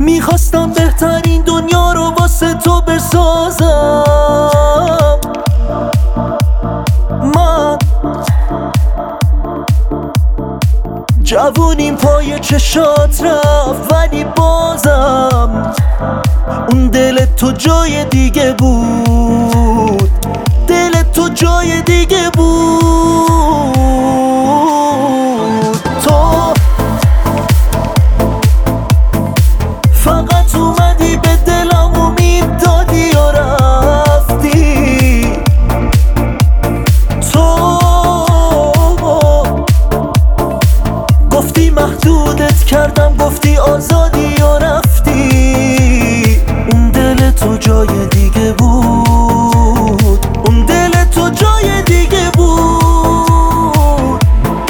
میخواستم بهترین دنیا رو واسه تو بسازم. من جوونیم پای چشات رفت، ولی بازم اون دل تو جای دیگه بود، دل تو جای دیگه بود. تو فقط اومدی به دلم امید دادی و رفتی. تو گفتی محدودت کردم، گفتی آزادی و رفتی. اون دل تو جای دیگه بود، اون دل تو جای دیگه بود.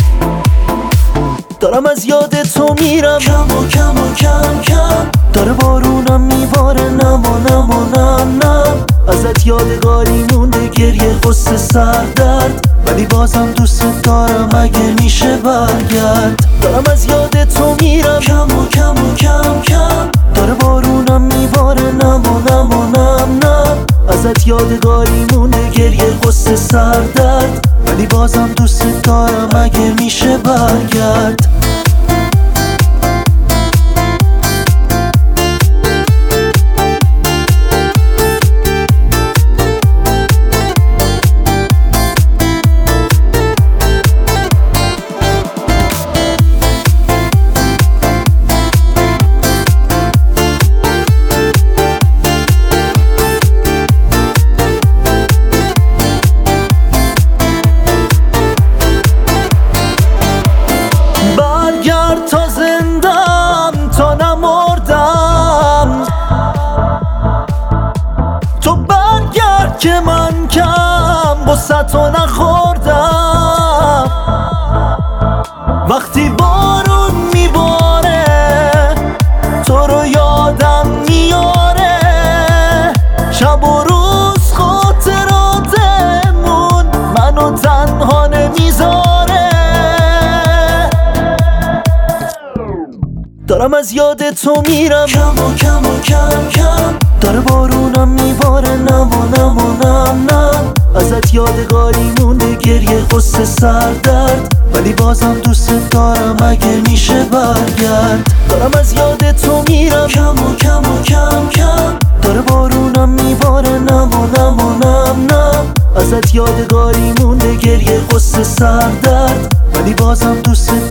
دارم از یاد تو میرم کم و کم و کم کم، داره بارونم میباره نم و نم و نم نم. ازت یادگاری مونده گریه غصه سردرد، ولی بازم دوست دارم اگه میشه برگرد. دارم از یاد تو میرم کم و کم و کم کم، داره بارونم میباره نم و نم و نم نم. ازت یادگاری مونده گریه غصه سردرد، ولی بازم دوست دارم اگه میشه برگرد. تا زندم تا نمردم، تو برگرد که من کم بسه تو نخوردم. وقتی بارون میباره تو رو یادم میاره، شب و روز خاطراتمون منو تنها نمیذاره. دارم از یاد تو میرم کم و کم و کم کم، داره بارونم میباره نم و نم و نم نم. ازت یادگاری مونده گریه غصه سردرد، ولی بازم دوست دارم اگه میشه برگرد. دارم از یاد تو میرم کم و کم و کم کم، داره بارونم میباره نم و نم و نم نم. ازت یادگاری مونده گریه غصه سردرد، ولی بازم دوست